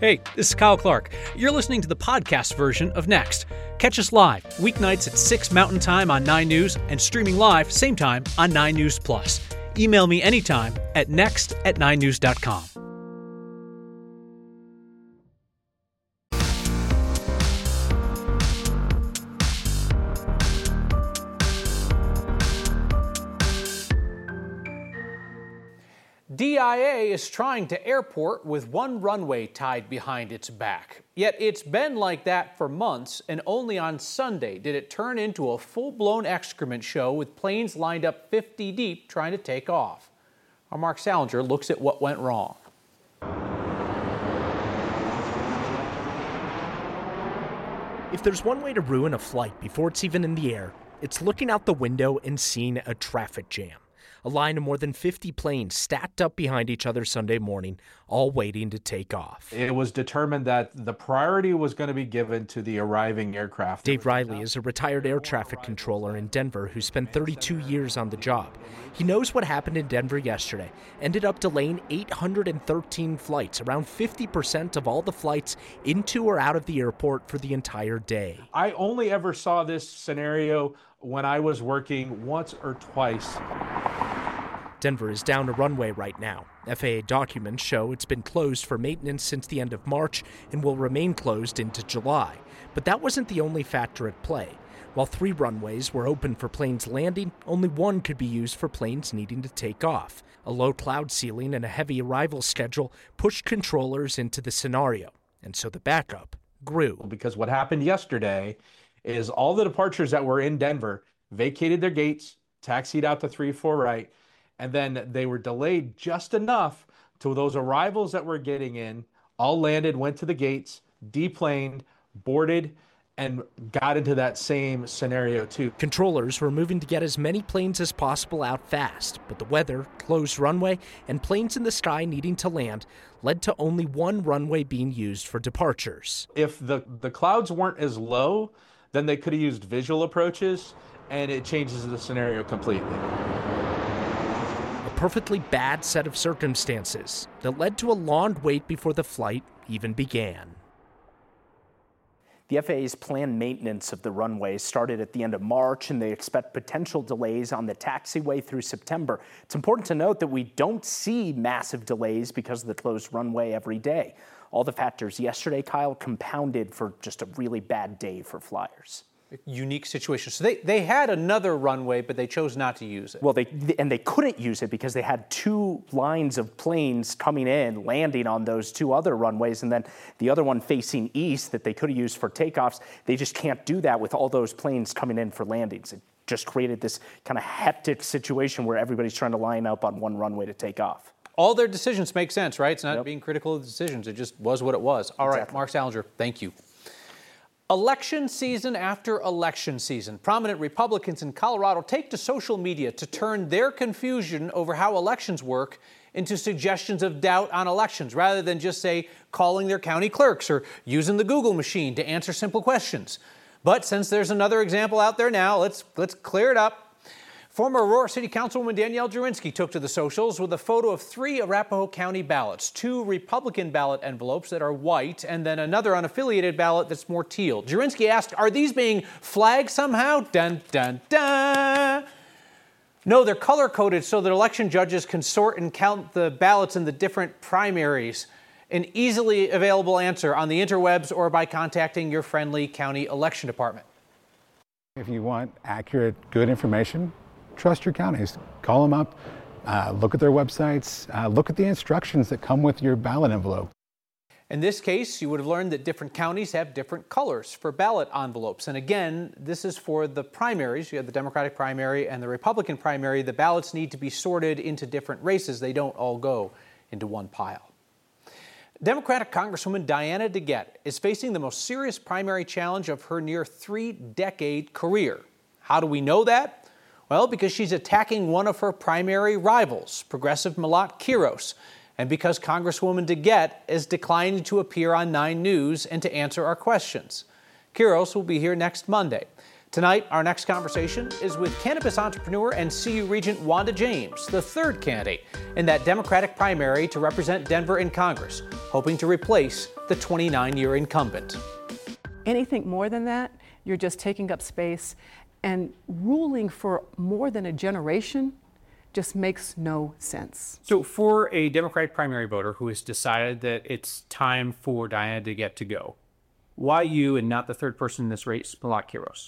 Hey, this is Kyle Clark. You're listening to the podcast version of Next. Catch us live, weeknights at 6 Mountain Time on 9 News and streaming live, same time, on 9 News Plus. Email me anytime at next@9news.com. DIA is trying to airport with one runway tied behind its back. Yet it's been like that for months, and only on Sunday did it turn into a full-blown excrement show with planes lined up 50 deep trying to take off. Our Mark Salinger looks at what went wrong. If there's one way to ruin a flight before it's even in the air, it's looking out the window and seeing a traffic jam. A line of more than 50 planes stacked up behind each other Sunday morning, all waiting to take off. It was determined that the priority was going to be given to the arriving aircraft. Dave Riley is a retired air traffic controller in Denver who spent 32 years on the job. He knows what happened in Denver yesterday. Ended up delaying 813 flights, around 50% of all the flights into or out of the airport for the entire day. I only ever saw this scenario when I was working once or twice. Denver is down a runway right now. FAA documents show it's been closed for maintenance since the end of March and will remain closed into July. But that wasn't the only factor at play. While 3 runways were open for planes landing, only one could be used for planes needing to take off. A low cloud ceiling and a heavy arrival schedule pushed controllers into the scenario, and so the backup grew. Because what happened yesterday is all the departures that were in Denver vacated their gates, taxied out to 3-4 right, and then they were delayed just enough to those arrivals that were getting in, all landed, went to the gates, deplaned, boarded, and got into that same scenario too. Controllers were moving to get as many planes as possible out fast, but the weather, closed runway, and planes in the sky needing to land led to only one runway being used for departures. If the clouds weren't as low, then they could have used visual approaches, and it changes the scenario completely. Perfectly bad set of circumstances that led to a long wait before the flight even began. The FAA's planned maintenance of the runway started at the end of March, and they expect potential delays on the taxiway through September. It's important to note that we don't see massive delays because of the closed runway every day. All the factors yesterday, Kyle, compounded for just a really bad day for flyers. Unique situation. So they had another runway, but they chose not to use it. Well, they couldn't use it because they had 2 lines of planes coming in, landing on those 2 other runways, and then the other one facing east that they could have used for takeoffs. They just can't do that with all those planes coming in for landings. It just created this kind of hectic situation where everybody's trying to line up on one runway to take off. All their decisions make sense, right? It's not being critical of the decisions. It just was what it was. All right, Mark Salinger, thank you. Election season after election season, prominent Republicans in Colorado take to social media to turn their confusion over how elections work into suggestions of doubt on elections, rather than just, say, calling their county clerks or using the Google machine to answer simple questions. But since there's another example out there now, let's clear it up. Former Aurora City Councilwoman Danielle Jurynski took to the socials with a photo of 3 Arapahoe County ballots, 2 Republican ballot envelopes that are white, and then another unaffiliated ballot that's more teal. Jurynski asked, are these being flagged somehow? Dun, dun, dun. No, they're color-coded so that election judges can sort and count the ballots in the different primaries. An easily available answer on the interwebs or by contacting your friendly county election department. If you want accurate, good information, trust your counties. Call them up, look at their websites, look at the instructions that come with your ballot envelope. In this case, you would have learned that different counties have different colors for ballot envelopes. And again, this is for the primaries. You have the Democratic primary and the Republican primary. The ballots need to be sorted into different races. They don't all go into one pile. Democratic Congresswoman Diana DeGette is facing the most serious primary challenge of her near 3-decade career. How do we know that? Well, because she's attacking one of her primary rivals, Progressive Malat Quiros, and because Congresswoman DeGette is declining to appear on 9 News and to answer our questions. Quiros will be here next Monday. Tonight, our next conversation is with cannabis entrepreneur and CU Regent Wanda James, the 3rd candidate in that Democratic primary to represent Denver in Congress. hoping to replace the 29-year incumbent. Anything more than that, you're just taking up space, and ruling for more than a generation just makes no sense. So for a Democratic primary voter who has decided that it's time for Diana DeGette to go, why you and not the third person in this race, Malak Qiros?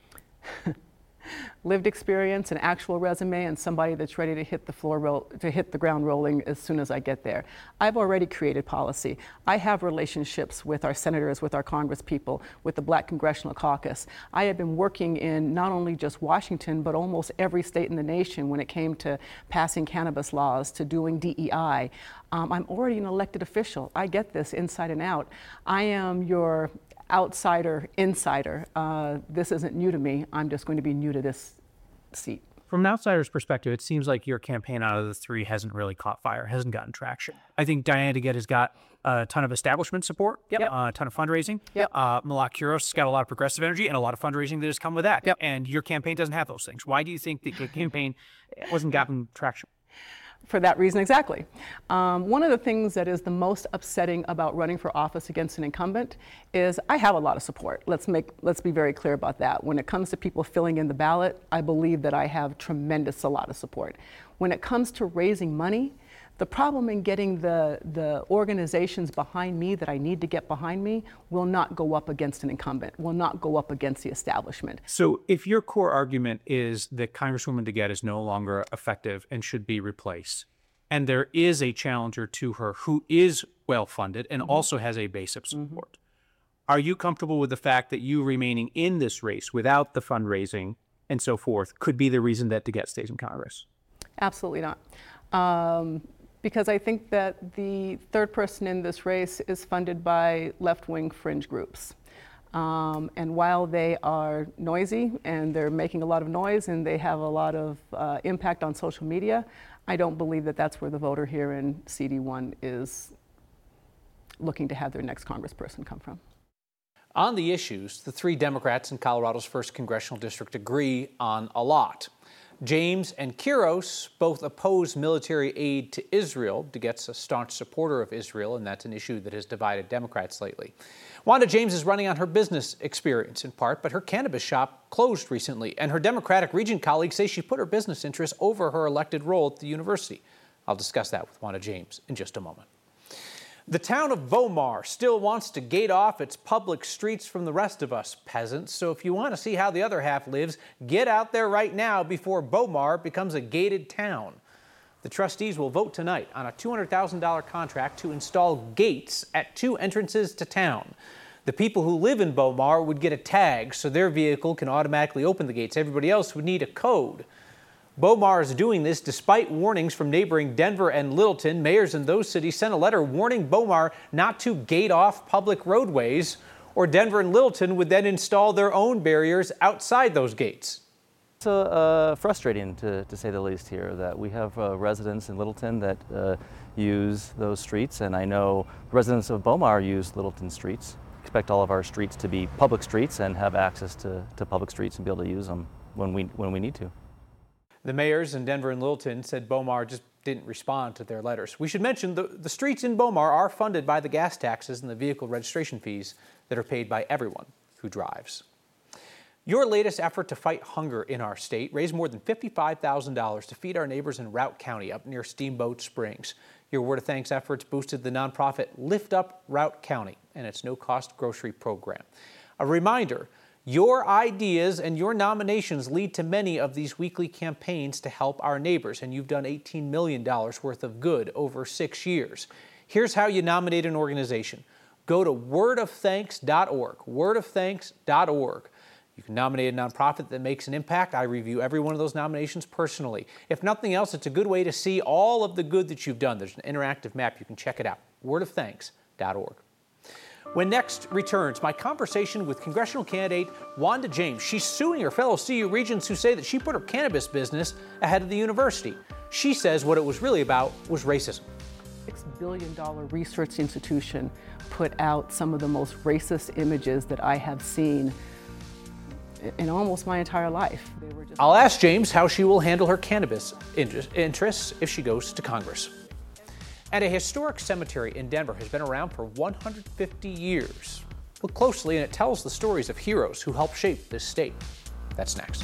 Lived experience, an actual resume, and somebody that's ready to hit the ground rolling as soon as I get there. I've already created policy. I have relationships with our senators, with our congresspeople, with the Black Congressional Caucus. I have been working in not only just Washington, but almost every state in the nation when it came to passing cannabis laws, to doing DEI. I'm already an elected official. I get this inside and out. I am your outsider, insider. This isn't new to me. I'm just going to be new to this seat. From an outsider's perspective, it seems like your campaign out of the three hasn't really caught fire, hasn't gotten traction. I think Diana DeGette has got a ton of establishment support, a ton of fundraising. Malak Qiros has got a lot of progressive energy and a lot of fundraising that has come with that. And your campaign doesn't have those things. Why do you think that your campaign wasn't gotten traction? For that reason, exactly. One of the things that is the most upsetting about running for office against an incumbent is I have a lot of support. Let's be very clear about that. When it comes to people filling in the ballot, I believe that I have a lot of support. When it comes to raising money, the problem in getting the organizations behind me that I need to get behind me will not go up against an incumbent, will not go up against the establishment. So if your core argument is that Congresswoman DeGette is no longer effective and should be replaced, and there is a challenger to her who is well-funded and also has a base of support, are you comfortable with the fact that you remaining in this race without the fundraising and so forth could be the reason that DeGette stays in Congress? Absolutely not. Because I think that the third person in this race is funded by left-wing fringe groups. And while they are noisy and they're making a lot of noise and they have a lot of impact on social media, I don't believe that that's where the voter here in CD1 is looking to have their next congressperson come from. On the issues, the three Democrats in Colorado's 1st Congressional District agree on a lot. James and Qiros both oppose military aid to Israel. DeGette's a staunch supporter of Israel, and that's an issue that has divided Democrats lately. Wanda James is running on her business experience in part, but her cannabis shop closed recently, and her Democratic region colleagues say she put her business interests over her elected role at the university. I'll discuss that with Wanda James in just a moment. The town of Bomar still wants to gate off its public streets from the rest of us peasants. So if you want to see how the other half lives, get out there right now before Bomar becomes a gated town. The trustees will vote tonight on a $200,000 contract to install gates at 2 entrances to town. The people who live in Bomar would get a tag so their vehicle can automatically open the gates. Everybody else would need a code. Bomar is doing this despite warnings from neighboring Denver and Littleton. Mayors in those cities sent a letter warning Bomar not to gate off public roadways, or Denver and Littleton would then install their own barriers outside those gates. It's frustrating, to say the least, here, that we have residents in Littleton that use those streets, and I know residents of Bomar use Littleton streets. Expect all of our streets to be public streets and have access to public streets and be able to use them when we need to. The mayors in Denver and Littleton said Bomar just didn't respond to their letters. We should mention the streets in Bomar are funded by the gas taxes and the vehicle registration fees that are paid by everyone who drives. Your latest effort to fight hunger in our state raised more than $55,000 to feed our neighbors in Routt County up near Steamboat Springs. Your Word of Thanks efforts boosted the nonprofit Lift Up Routt County and its no-cost grocery program. A reminder, your ideas and your nominations lead to many of these weekly campaigns to help our neighbors, and you've done $18 million worth of good over 6 years. Here's how you nominate an organization. Go to wordofthanks.org, wordofthanks.org. You can nominate a nonprofit that makes an impact. I review every one of those nominations personally. If nothing else, it's a good way to see all of the good that you've done. There's an interactive map. You can check it out, wordofthanks.org. When next returns, my conversation with congressional candidate Wanda James. She's suing her fellow CU regents who say that she put her cannabis business ahead of the university. She says what it was really about was racism. $6 billion research institution put out some of the most racist images that I have seen in almost my entire life. I'll ask James how she will handle her cannabis interests if she goes to Congress. And a historic cemetery in Denver has been around for 150 years. Look closely, and it tells the stories of heroes who helped shape this state. That's next.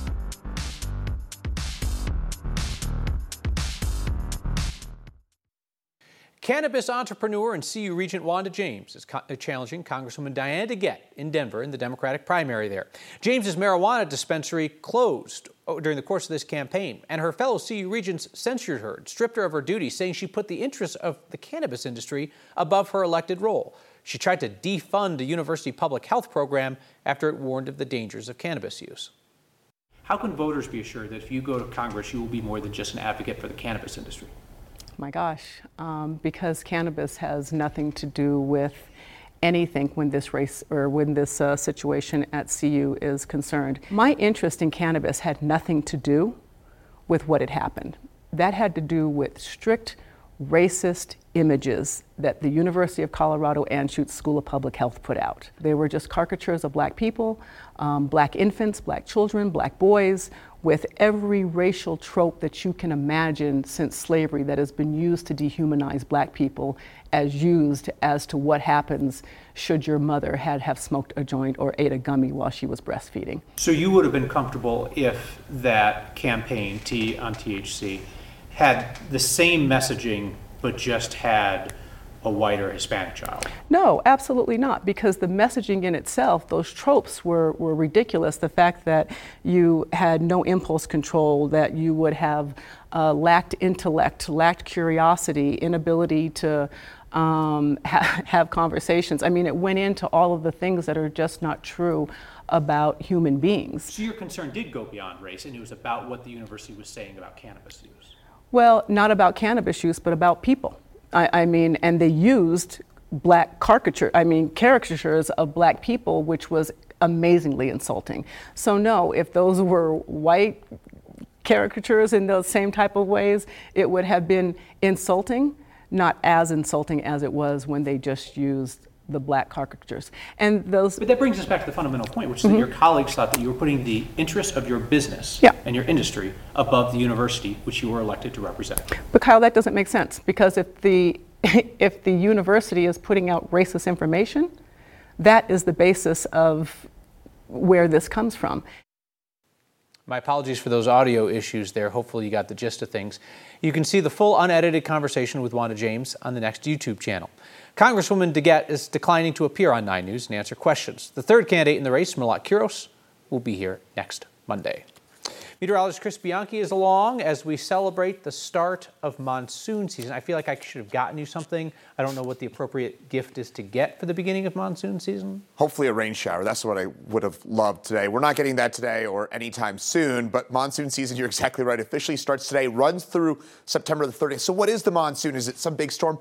Cannabis entrepreneur and CU Regent Wanda James is challenging Congresswoman Diana DeGette in Denver in the Democratic primary there. James's marijuana dispensary closed during the course of this campaign, and her fellow CU Regents censured her and stripped her of her duties, saying she put the interests of the cannabis industry above her elected role. She tried to defund a university public health program after it warned of the dangers of cannabis use. How can voters be assured that if you go to Congress, you will be more than just an advocate for the cannabis industry? My gosh, because cannabis has nothing to do with anything when this race or when this situation at CU is concerned. My interest in cannabis had nothing to do with what had happened. That had to do with strict racist images that the University of Colorado Anschutz School of Public Health put out. They were just caricatures of black people, black infants, black children, black boys, with every racial trope that you can imagine since slavery that has been used to dehumanize black people as used as to what happens should your mother have smoked a joint or ate a gummy while she was breastfeeding. So you would have been comfortable if that campaign, T on THC, had the same messaging but just had a white or Hispanic child? No, absolutely not, because the messaging in itself, those tropes were ridiculous. The fact that you had no impulse control, that you would have lacked intellect, lacked curiosity, inability to have conversations. I mean, it went into all of the things that are just not true about human beings. So your concern did go beyond race, and it was about what the university was saying about cannabis use? Well, not about cannabis use, but about people. I mean, and they used caricatures of black people, which was amazingly insulting. So no, if those were white caricatures in those same type of ways, it would have been insulting, not as insulting as it was when they just used the black caricatures. And those. But that brings us back to the fundamental point, which is that your colleagues thought that you were putting the interests of your business and your industry above the university, which you were elected to represent. But Kyle, that doesn't make sense, because if the university is putting out racist information, that is the basis of where this comes from. My apologies for those audio issues there. Hopefully you got the gist of things. You can see the full unedited conversation with Wanda James on the Next YouTube channel. Congresswoman DeGette is declining to appear on 9 News and answer questions. The third candidate in the race, Merlot Quiros, will be here next Monday. Meteorologist Chris Bianchi is along as we celebrate the start of monsoon season. I feel like I should have gotten you something. I don't know what the appropriate gift is to get for the beginning of monsoon season. Hopefully a rain shower. That's what I would have loved today. We're not getting that today or anytime soon, but monsoon season, you're exactly right, officially starts today, runs through September the 30th. So what is the monsoon? Is it some big storm?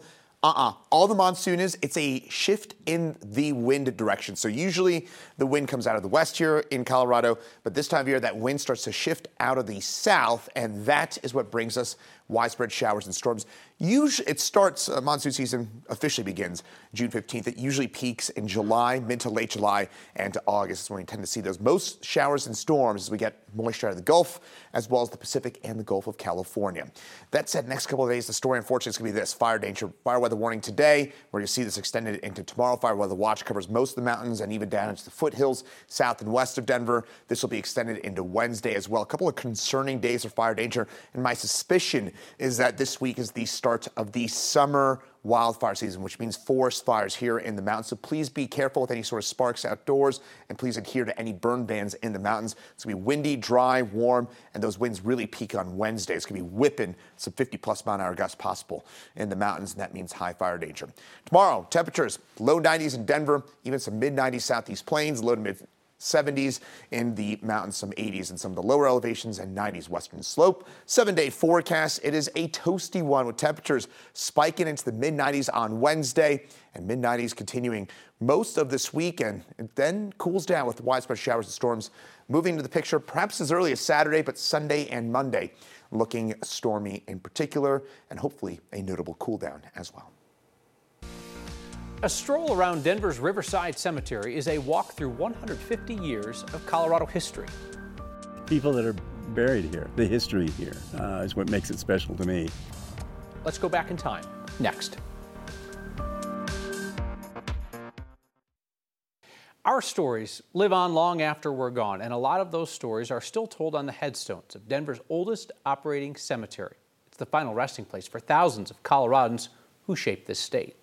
All the monsoon is, it's a shift in the wind direction. So usually the wind comes out of the west here in Colorado, but this time of year that wind starts to shift out of the south, and that is what brings us widespread showers and storms. Usually it starts, monsoon season officially begins June 15th. It usually peaks in July, mid to late July, and to August is when we tend to see those most showers and storms as we get moisture out of the Gulf, as well as the Pacific and the Gulf of California. That said, next couple of days, the story unfortunately is going to be this: fire danger, fire weather warning today. We're going to see this extended into tomorrow. Fire weather watch covers most of the mountains and even down into the foothills, south and west of Denver. This will be extended into Wednesday as well. A couple of concerning days of fire danger, and my suspicion is that this week is the start of the summer wildfire season, which means forest fires here in the mountains. So please be careful with any sort of sparks outdoors, and please adhere to any burn bans in the mountains. It's going to be windy, dry, warm, and those winds really peak on Wednesday. It's going to be whipping some 50-plus mile-an-hour gusts possible in the mountains, and that means high fire danger. Tomorrow, temperatures low 90s in Denver, even some mid-90s southeast plains, low to mid 70s in the mountains, some 80s in some of the lower elevations, and 90s western slope. 7-day forecast, it is a toasty one with temperatures spiking into the mid-90s on Wednesday and mid-90s continuing most of this weekend. It then cools down with widespread showers and storms moving into the picture perhaps as early as Saturday, but Sunday and Monday looking stormy in particular, and hopefully a notable cool down as well. A stroll around Denver's Riverside Cemetery is a walk through 150 years of Colorado history. People that are buried here, the history here is what makes it special to me. Let's go back in time. next. Our stories live on long after we're gone, and a lot of those stories are still told on the headstones of Denver's oldest operating cemetery. It's the final resting place for thousands of Coloradans who shaped this state.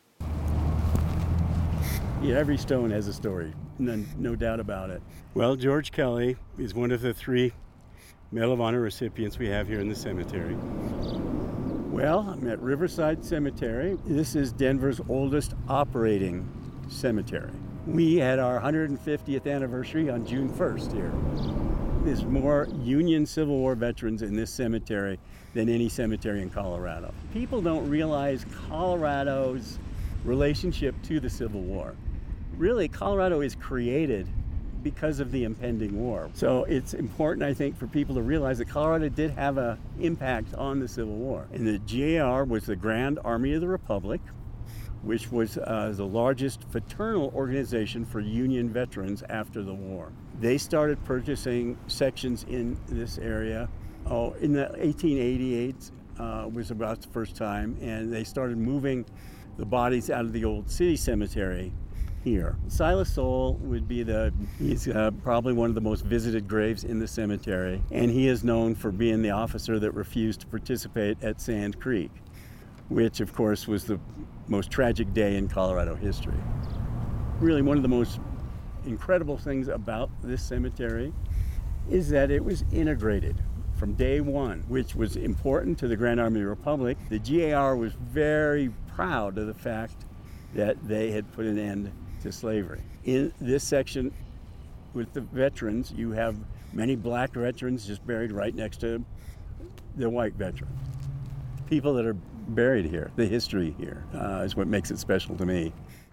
Yeah, every stone has a story, no doubt about it. Well, George Kelly is one of the 3 Medal of Honor recipients we have here in the cemetery. Well, I'm at Riverside Cemetery. This is Denver's oldest operating cemetery. We had our 150th anniversary on June 1st here. There's more Union Civil War veterans in this cemetery than any cemetery in Colorado. People don't realize Colorado's relationship to the Civil War. Really, Colorado is created because of the impending war. So it's important, I think, for people to realize that Colorado did have an impact on the Civil War. And the GAR was the Grand Army of the Republic, which was the largest fraternal organization for Union veterans after the war. They started purchasing sections in this area. In the 1888 was about the first time, and they started moving the bodies out of the old city cemetery here. Silas Soule would be he's probably one of the most visited graves in the cemetery, and he is known for being the officer that refused to participate at Sand Creek, which of course was the most tragic day in Colorado history. Really, one of the most incredible things about this cemetery is that it was integrated from day one, which was important to the Grand Army of the Republic. The GAR was very proud of the fact that they had put an end to slavery. In this section with the veterans, you have many black veterans just buried right next to the white veterans. People that are buried here, the history here is what makes it special to me.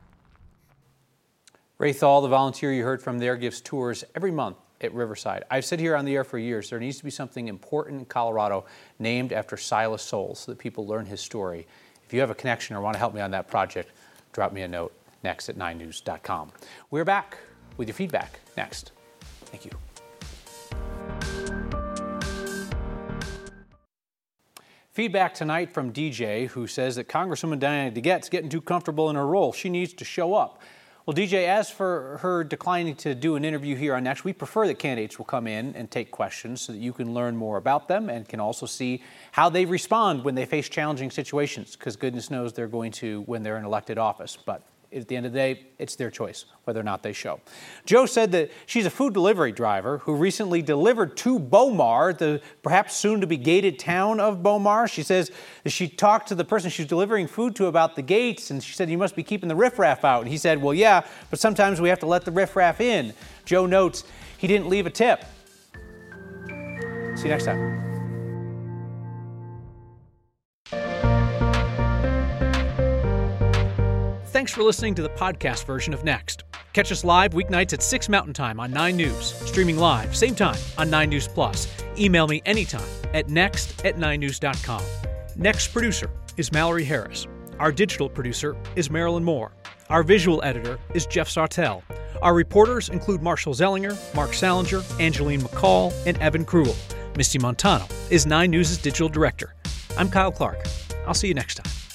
Ray Thal, the volunteer you heard from there, gives tours every month at Riverside. I've said here on the air for years, there needs to be something important in Colorado named after Silas Soule so that people learn his story. If you have a connection or want to help me on that project, drop me a note next at 9news.com. We're back with your feedback next. Thank you. Feedback tonight from DJ, who says that Congresswoman Diana DeGette's getting too comfortable in her role. She needs to show up. Well, DJ, as for her declining to do an interview here on Next, we prefer that candidates will come in and take questions so that you can learn more about them and can also see how they respond when they face challenging situations, because goodness knows they're going to when they're in elected office. But at the end of the day, it's their choice whether or not they show. Joe said that she's a food delivery driver who recently delivered to Bomar, the perhaps soon-to-be gated town of Bomar. She says that she talked to the person she was delivering food to about the gates, and she said, "You must be keeping the riffraff out." And he said, "Well, yeah, but sometimes we have to let the riffraff in." Joe notes he didn't leave a tip. See you next time. Thanks for listening to the podcast version of Next. Catch us live weeknights at 6 Mountain Time on 9 News. Streaming live, same time, on 9 News Plus. Email me anytime at next@9news.com. Next producer is Mallory Harris. Our digital producer is Marilyn Moore. Our visual editor is Jeff Sartell. Our reporters include Marshall Zellinger, Mark Salinger, Angeline McCall, and Evan Krul. Misty Montano is 9 News' digital director. I'm Kyle Clark. I'll see you next time.